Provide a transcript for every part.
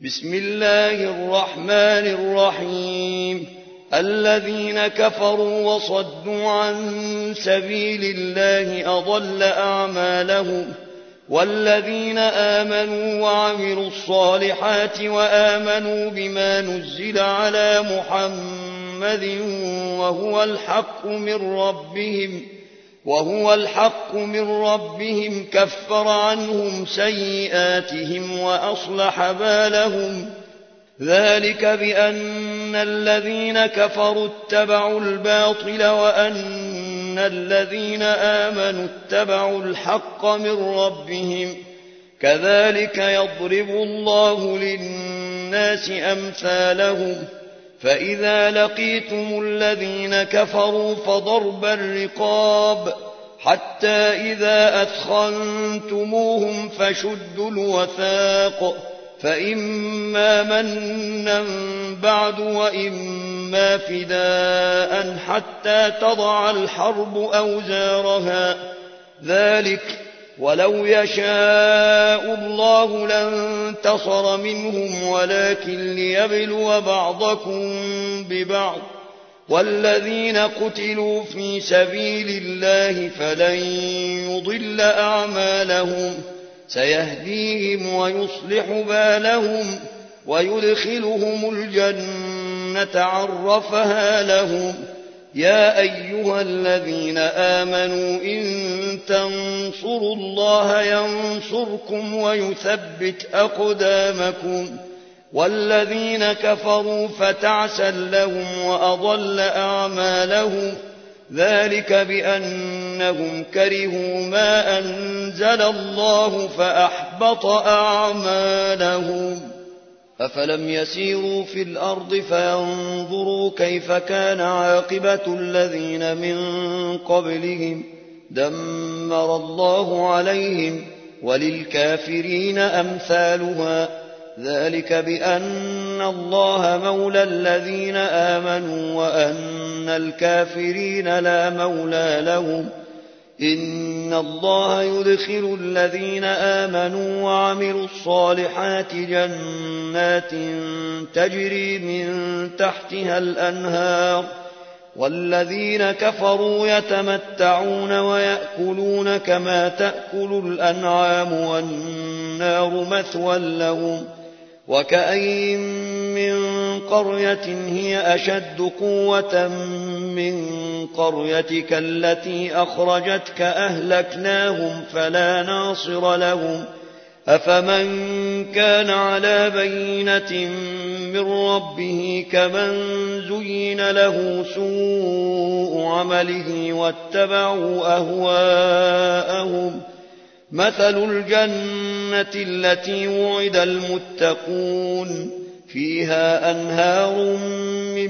بسم الله الرحمن الرحيم. الذين كفروا وصدوا عن سبيل الله أضل أعمالهم، والذين آمنوا وعملوا الصالحات وآمنوا بما نزل على محمد وهو الحق من ربهم كفر عنهم سيئاتهم وأصلح بالهم. ذلك بأن الذين كفروا اتبعوا الباطل وأن الذين آمنوا اتبعوا الحق من ربهم. كذلك يضرب الله للناس أمثالهم. فإذا لقيتم الذين كفروا فضرب الرقاب حتى إذا أثخنتموهم فشدوا الوثاق، فإما منا بعد وإما فداء حتى تضع الحرب أوزارها. ذلك ولو يشاء الله لانتصر منهم ولكن ليبلو بعضكم ببعض. والذين قتلوا في سبيل الله فلن يضل أعمالهم، سيهديهم ويصلح بالهم ويدخلهم الجنة عرفها لهم. يا أيها الذين آمنوا إن تنصروا الله ينصركم ويثبت أقدامكم. والذين كفروا فتعسا لهم وأضل أعمالهم. ذلك بأنهم كرهوا ما أنزل الله فأحبط أعمالهم. أفلم يسيروا في الأرض فينظروا كيف كان عاقبة الذين من قبلهم دمر الله عليهم وللكافرين أمثالها. ذلك بأن الله مولى الذين آمنوا وأن الكافرين لا مولى لهم. إن الله يدخل الذين آمنوا وعملوا الصالحات جنات تجري من تحتها الأنهار، والذين كفروا يتمتعون ويأكلون كما تأكل الأنعام والنار مثوى لهم. وكأين من قرية هي أشد قوة من قريتك التي أخرجتك أهلكناهم فلا ناصر لهم. أفمن كان على بينة من ربه كمن زين له سوء عمله واتبعوا أهواءهم. مثل الجنة التي وعد المتقون فيها أنهار من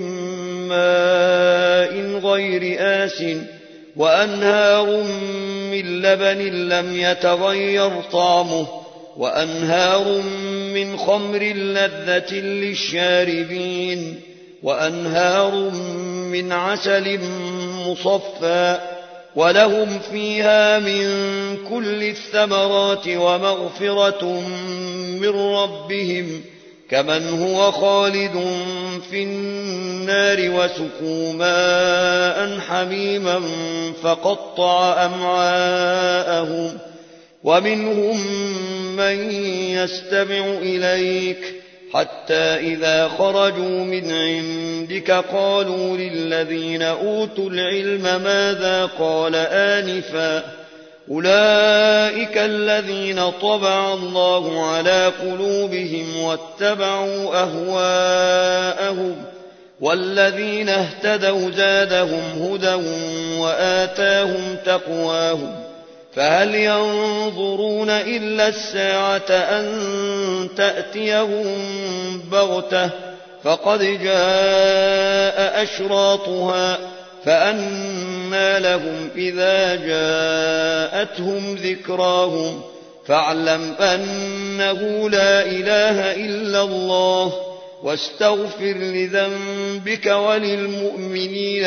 ماء غير آسٍ وأنهار من لبن لم يتغير طعمه وأنهار من خمر لذة للشاربين وأنهار من عسل مصفى ولهم فيها من كل الثمرات ومغفرة من ربهم كمن هو خالد في النار وسقوا ماء حميما فقطع أمعاءهم. ومنهم من يستمع إليك حتى إذا خرجوا من عندك قالوا للذين أوتوا العلم ماذا قال آنفا أولئك الذين طبع الله على قلوبهم واتبعوا أهواءهم. والذين اهتدوا زادهم هدى وآتاهم تقواهم. فهل ينظرون إلا الساعة أن تأتيهم بغتة فقد جاء أشراطها فأنى لهم إذا جاءتهم ذكراهم. فاعلم أنه لا إله إلا الله واستغفر لذنبك وللمؤمنين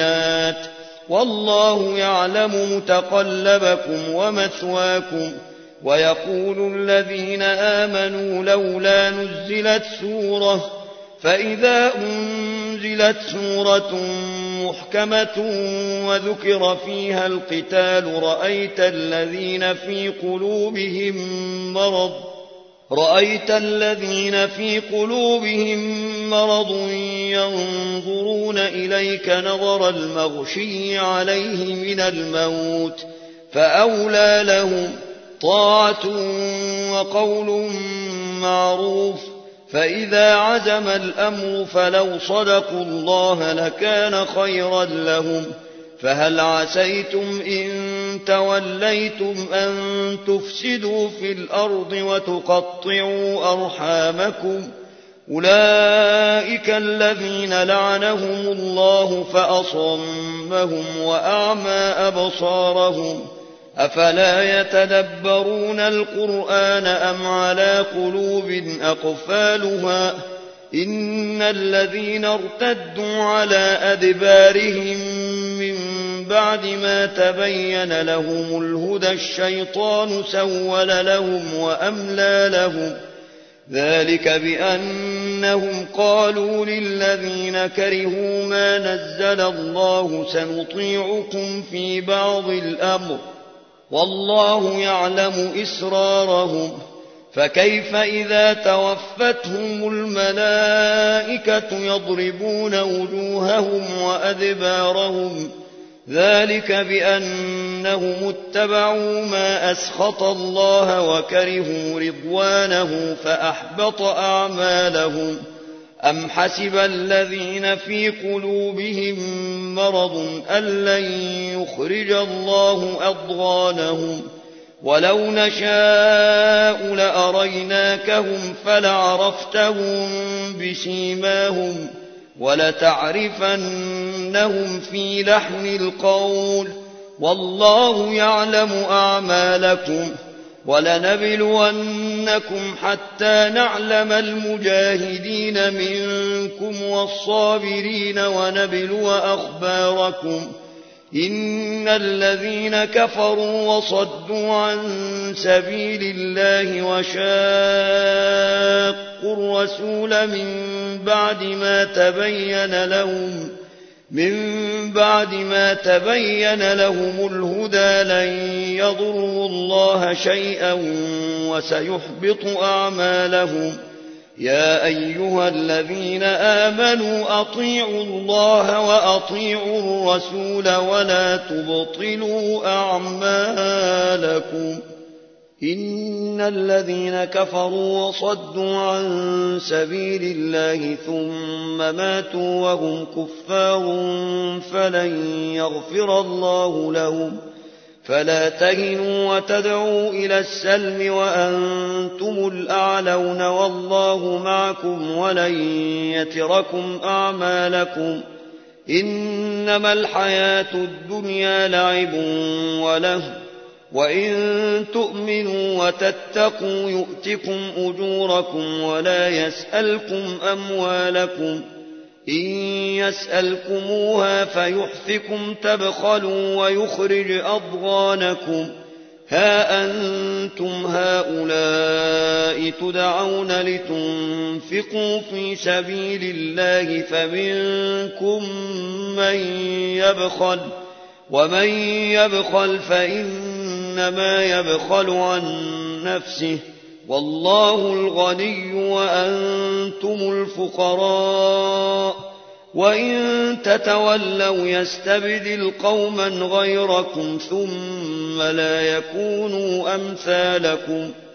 والمؤمنات والله يعلم متقلبكم ومثواكم. ويقول الذين آمنوا لولا نزلت سورة فإذا أنزلت سورة محكمة وذكر فيها القتال رأيت الذين في قلوبهم مرض ينظرون إليك نظر المغشي عليه من الموت فأولى لهم طاعة وقول معروف فإذا عزم الأمر فلو صدقوا الله لكان خيرا لهم فهل عسيتم إن توليتم أن تفسدوا في الأرض وتقطعوا أرحامكم أولئك الذين لعنهم الله فأصمهم وأعمى أبصارهم أفلا يتدبرون القرآن أم على قلوب أقفالها إن الذين ارتدوا على أدبارهم من بعد ما تبين لهم الهدى الشيطان سول لهم وأملى لهم ذلك بأنهم قالوا للذين كرهوا ما نزل الله سنطيعكم في بعض الأمر والله يعلم إسرارهم فكيف إذا توفتهم الملائكة يضربون وجوههم وأدبارهم ذلك بأنهم اتبعوا ما أسخط الله وكرهوا رضوانه فأحبط أعمالهم أم حسب الذين في قلوبهم مرض أن لن يخرج الله أضغانهم ولو نشاء لأريناكهم فلعرفتهم بسيماهم ولتعرفنهم في لحن القول والله يعلم أعمالكم ولنبلونكم حتى نعلم المجاهدين منكم والصابرين ونبلو أخباركم إن الذين كفروا وصدوا عن سبيل الله وشاقوا الرسول من بعد ما تبين لهم الهدى لن يضروا الله شيئا وسيحبط أعمالهم يا أيها الذين آمنوا أطيعوا الله وأطيعوا الرسول ولا تبطلوا أعمالكم إن الذين كفروا وصدوا عن سبيل الله ثم ماتوا وهم كفار فلن يغفر الله لهم فلا تهنوا وتدعوا إلى السلم وأنتم الأعلون والله معكم ولن يتركم أعمالكم إنما الحياة الدنيا لعب وله وإن تؤمنوا وتتقوا يؤتكم أجوركم ولا يسألكم أموالكم إن يسألكموها فيحفكم تبخلوا ويخرج أضغانكم ها أنتم هؤلاء تدعون لتنفقوا في سبيل الله فمنكم من يبخل ومن يبخل فإنما يبخل عن نفسه والله الغني وأنتم الفقراء وإن تتولوا يستبدل قوما غيركم ثم لا يكونوا أمثالكم